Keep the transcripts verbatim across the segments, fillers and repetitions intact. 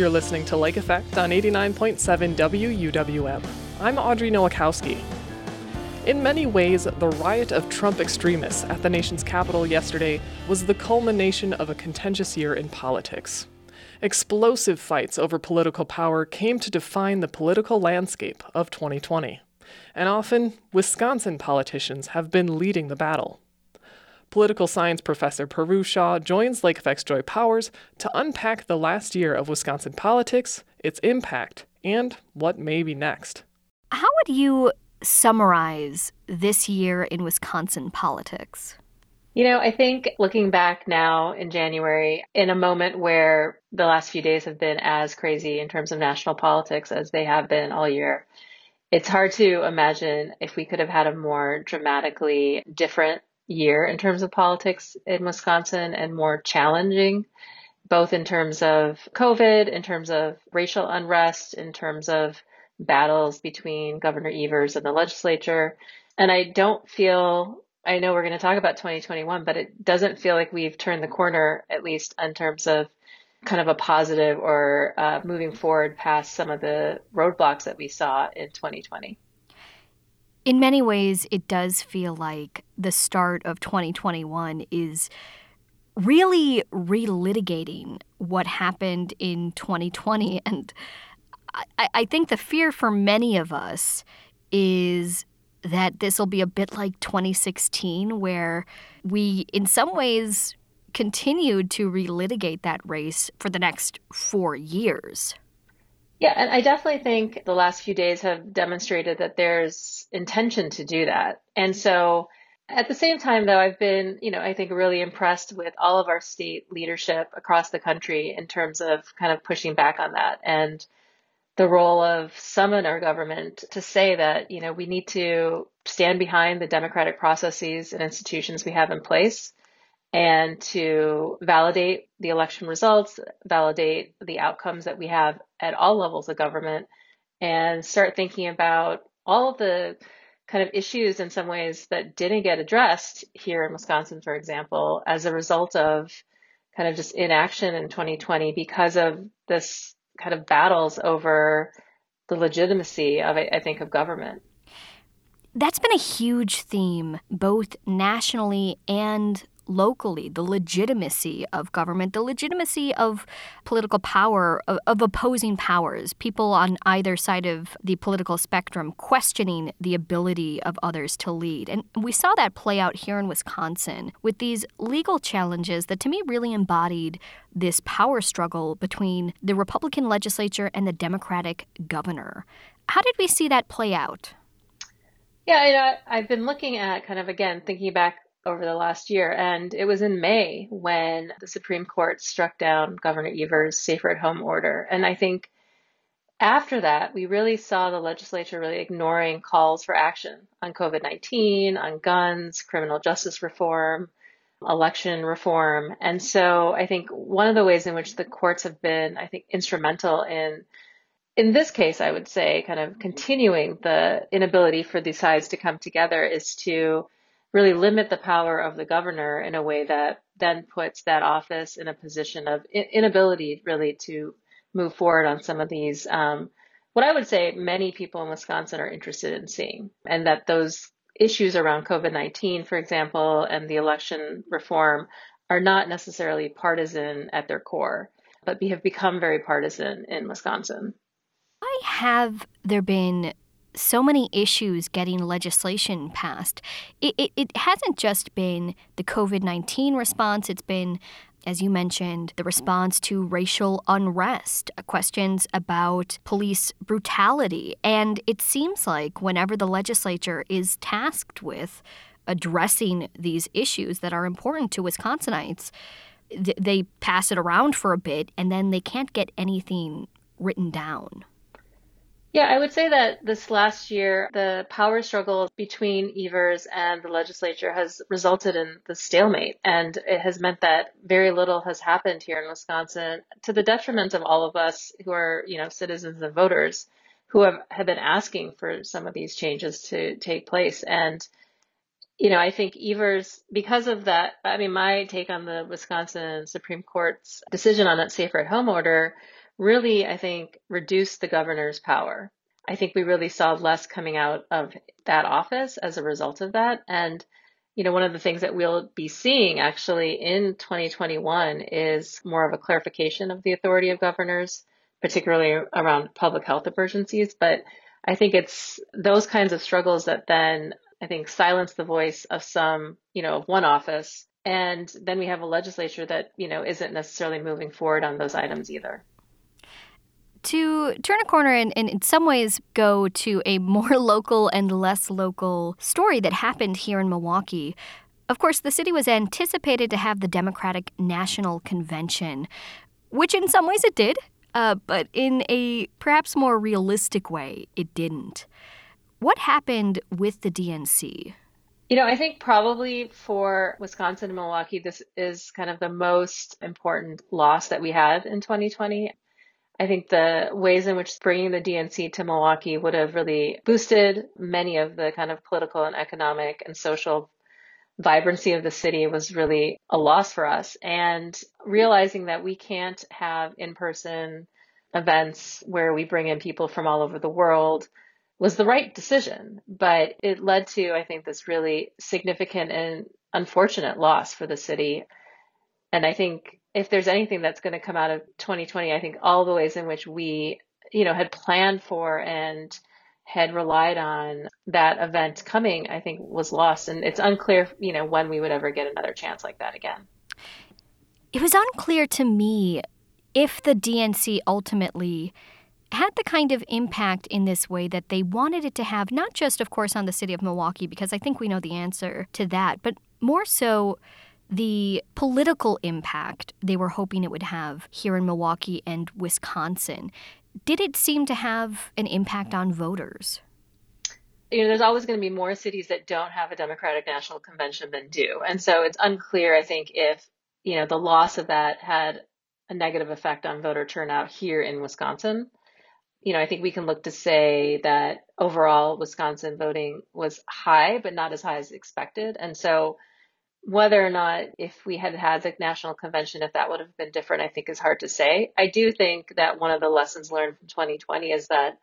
You're listening to Lake Effect on eighty-nine point seven W U W M. I'm Audrey Nowakowski. In many ways, the riot of Trump extremists at the nation's capital yesterday was the culmination of a contentious year in politics. Explosive fights over political power came to define the political landscape of twenty twenty. And often, Wisconsin politicians have been leading the battle. Political science professor Paru Shah joins Lake Effect's Joy Powers to unpack the last year of Wisconsin politics, its impact, and what may be next. How would you summarize this year in Wisconsin politics? You know, I think looking back now in January, in a moment where the last few days have been as crazy in terms of national politics as they have been all year, it's hard to imagine if we could have had a more dramatically different year in terms of politics in Wisconsin and more challenging, both in terms of COVID, in terms of racial unrest, in terms of battles between Governor Evers and the legislature. And I don't feel, I know we're going to talk about twenty twenty-one, but it doesn't feel like we've turned the corner, at least in terms of kind of a positive or uh, moving forward past some of the roadblocks that we saw in twenty twenty. In many ways, it does feel like the start of twenty twenty-one is really relitigating what happened in twenty twenty. And I, I think the fear for many of us is that this will be a bit like twenty sixteen, where we, in some ways, continued to relitigate that race for the next four years. Yeah, and I definitely think the last few days have demonstrated that there's intention to do that. And so at the same time, though, I've been, you know, I think really impressed with all of our state leadership across the country in terms of kind of pushing back on that and the role of some in our government to say that, you know, we need to stand behind the democratic processes and institutions we have in place and to validate the election results, validate the outcomes that we have at all levels of government, and start thinking about all of the kind of issues in some ways that didn't get addressed here in Wisconsin, for example, as a result of kind of just inaction in twenty twenty because of this kind of battles over the legitimacy of, I think, of government. That's been a huge theme, both nationally and locally, the legitimacy of government, the legitimacy of political power, of, of opposing powers, people on either side of the political spectrum questioning the ability of others to lead. And we saw that play out here in Wisconsin with these legal challenges that to me really embodied this power struggle between the Republican legislature and the Democratic governor. How did we see that play out? Yeah, you know, I've been looking at kind of, again, thinking back over the last year. And it was in May when the Supreme Court struck down Governor Evers' safer at home order. And I think after that, we really saw the legislature really ignoring calls for action on COVID nineteen, on guns, criminal justice reform, election reform. And so I think one of the ways in which the courts have been, I think, instrumental in in this case, I would say, kind of continuing the inability for these sides to come together is to really limit the power of the governor in a way that then puts that office in a position of inability really to move forward on some of these, um, what I would say many people in Wisconsin are interested in seeing, and that those issues around COVID nineteen, for example, and the election reform are not necessarily partisan at their core, but have become very partisan in Wisconsin. Why have there been so many issues getting legislation passed? It, it, it hasn't just been the COVID nineteen response. It's been, as you mentioned, the response to racial unrest, questions about police brutality. And it seems like whenever the legislature is tasked with addressing these issues that are important to Wisconsinites, th- they pass it around for a bit and then they can't get anything written down. Yeah, I would say that this last year, the power struggle between Evers and the legislature has resulted in the stalemate. And it has meant that very little has happened here in Wisconsin to the detriment of all of us who are, you know, citizens and voters who have, have been asking for some of these changes to take place. And, you know, I think Evers, because of that, I mean, my take on the Wisconsin Supreme Court's decision on that safer at home order really, I think, reduced the governor's power. I think we really saw less coming out of that office as a result of that. And, you know, one of the things that we'll be seeing actually in twenty twenty-one is more of a clarification of the authority of governors, particularly around public health emergencies. But I think it's those kinds of struggles that then I think silence the voice of some, you know, of one office. And then we have a legislature that, you know, isn't necessarily moving forward on those items either. To turn a corner and, and in some ways go to a more local and less local story that happened here in Milwaukee. Of course, the city was anticipated to have the Democratic National Convention, which in some ways it did, uh, but in a perhaps more realistic way, it didn't. What happened with the D N C? You know, I think probably for Wisconsin and Milwaukee, this is kind of the most important loss that we had in twenty twenty. I think the ways in which bringing the D N C to Milwaukee would have really boosted many of the kind of political and economic and social vibrancy of the city was really a loss for us. And realizing that we can't have in-person events where we bring in people from all over the world was the right decision. But it led to, I think, this really significant and unfortunate loss for the city. And I think if there's anything that's going to come out of twenty twenty, I think all the ways in which we, you know, had planned for and had relied on that event coming, I think was lost. And it's unclear, you know, when we would ever get another chance like that again. It was unclear to me if the D N C ultimately had the kind of impact in this way that they wanted it to have, not just, of course, on the city of Milwaukee, because I think we know the answer to that, but more so the political impact they were hoping it would have here in Milwaukee and Wisconsin. Did it seem to have an impact on voters? You know, there's always going to be more cities that don't have a Democratic National Convention than do. And so it's unclear, I think, if, you know, the loss of that had a negative effect on voter turnout here in Wisconsin. You know, I think we can look to say that overall Wisconsin voting was high, but not as high as expected. And so whether or not, if we had had the national convention, if that would have been different, I think is hard to say. I do think that one of the lessons learned from twenty twenty is that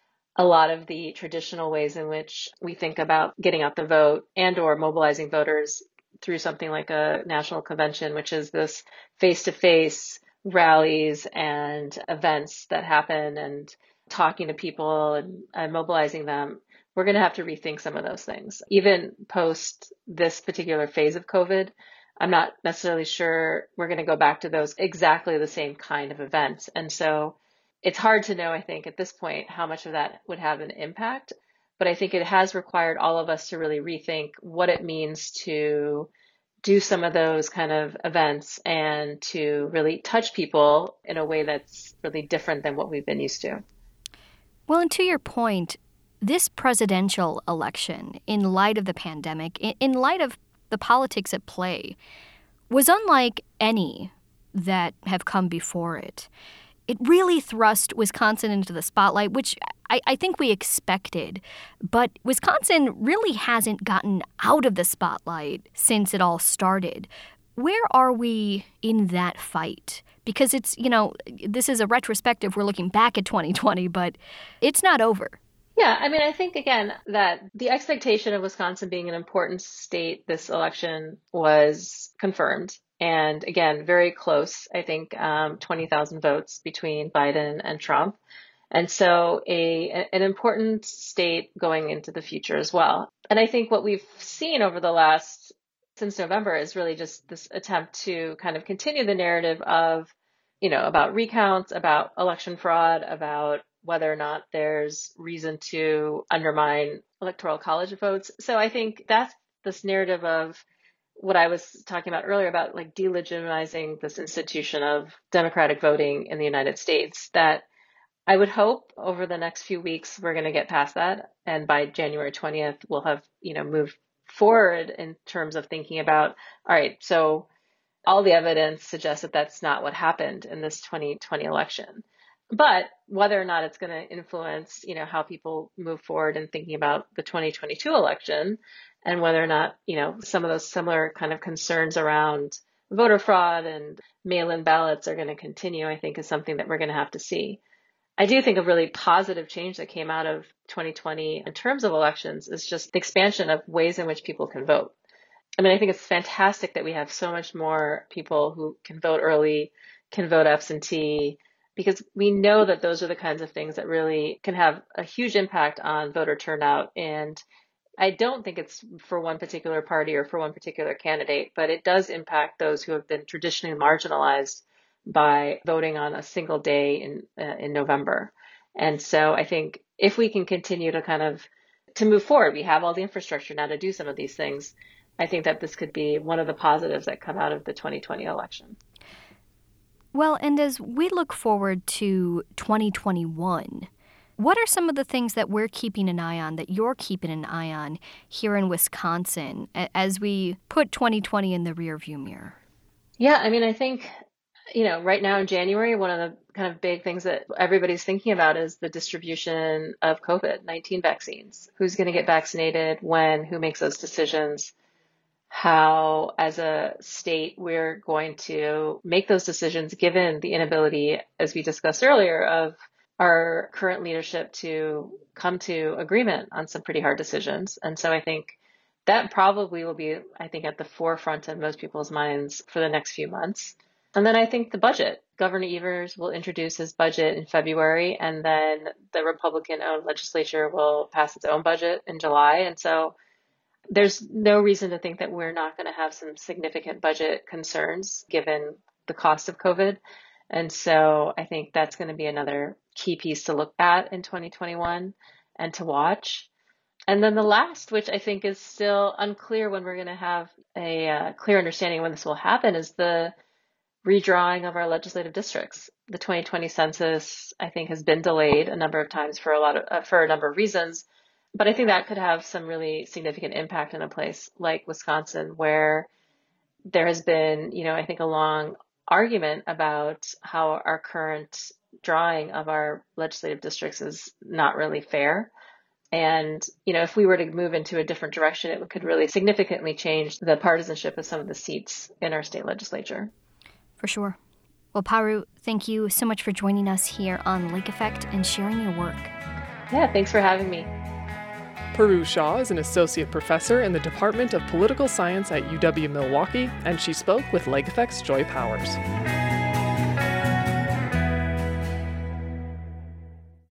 a lot of the traditional ways in which we think about getting out the vote and or mobilizing voters through something like a national convention, which is this face-to-face rallies and events that happen and talking to people and, and mobilizing them, we're going to have to rethink some of those things. Even post this particular phase of COVID, I'm not necessarily sure we're going to go back to those exactly the same kind of events. And so it's hard to know, I think, at this point, how much of that would have an impact. But I think it has required all of us to really rethink what it means to do some of those kind of events and to really touch people in a way that's really different than what we've been used to. Well, and to your point, this presidential election, in light of the pandemic, in light of the politics at play, was unlike any that have come before it. It really thrust Wisconsin into the spotlight, which I, I think we expected. But Wisconsin really hasn't gotten out of the spotlight since it all started. Where are we in that fight? Because it's, you know, this is a retrospective. We're looking back at twenty twenty, but it's not over. Yeah, I mean, I think, again, that the expectation of Wisconsin being an important state this election was confirmed. And again, very close, I think, um, twenty thousand votes between Biden and Trump. And so a an important state going into the future as well. And I think what we've seen over the last, since November, is really just this attempt to kind of continue the narrative of, you know, about recounts, about election fraud, about whether or not there's reason to undermine electoral college votes. So I think that's this narrative of what I was talking about earlier about like delegitimizing this institution of democratic voting in the United States, that I would hope over the next few weeks we're going to get past that. And by January twentieth, we'll have, you know, moved forward in terms of thinking about, all right, so all the evidence suggests that that's not what happened in this twenty twenty election. But whether or not it's going to influence, you know, how people move forward in thinking about the twenty twenty-two election, and whether or not, you know, some of those similar kind of concerns around voter fraud and mail-in ballots are going to continue, I think is something that we're going to have to see. I do think a really positive change that came out of twenty twenty in terms of elections is just the expansion of ways in which people can vote. I mean, I think it's fantastic that we have so much more people who can vote early, can vote absentee, because we know that those are the kinds of things that really can have a huge impact on voter turnout. And I don't think it's for one particular party or for one particular candidate, but it does impact those who have been traditionally marginalized by voting on a single day in uh, in November. And so I think if we can continue to kind of to move forward, we have all the infrastructure now to do some of these things. I think that this could be one of the positives that come out of the twenty twenty election. Well, and as we look forward to twenty twenty-one, what are some of the things that we're keeping an eye on, that you're keeping an eye on here in Wisconsin as we put twenty twenty in the rearview mirror? Yeah, I mean, I think, you know, right now in January, one of the kind of big things that everybody's thinking about is the distribution of COVID nineteen vaccines. Who's going to get vaccinated, when, who makes those decisions, how, as a state, we're going to make those decisions given the inability, as we discussed earlier, of our current leadership to come to agreement on some pretty hard decisions. And so I think that probably will be, I think, at the forefront of most people's minds for the next few months. And then I think the budget. Governor Evers will introduce his budget in February, and then the Republican-owned legislature will pass its own budget in July. And so there's no reason to think that we're not going to have some significant budget concerns given the cost of COVID. And so I think that's going to be another key piece to look at in twenty twenty-one and to watch. And then the last, which I think is still unclear when we're going to have a uh, clear understanding when this will happen, is the redrawing of our legislative districts. The twenty twenty census, I think, has been delayed a number of times for a lot of uh, for a number of reasons. But I think that could have some really significant impact in a place like Wisconsin, where there has been, you know, I think a long argument about how our current drawing of our legislative districts is not really fair. And, you know, if we were to move into a different direction, it could really significantly change the partisanship of some of the seats in our state legislature. For sure. Well, Paru, thank you so much for joining us here on Lake Effect and sharing your work. Yeah, thanks for having me. Paru Shah is an associate professor in the Department of Political Science at U W Milwaukee, and she spoke with Lake Effect's Joy Powers.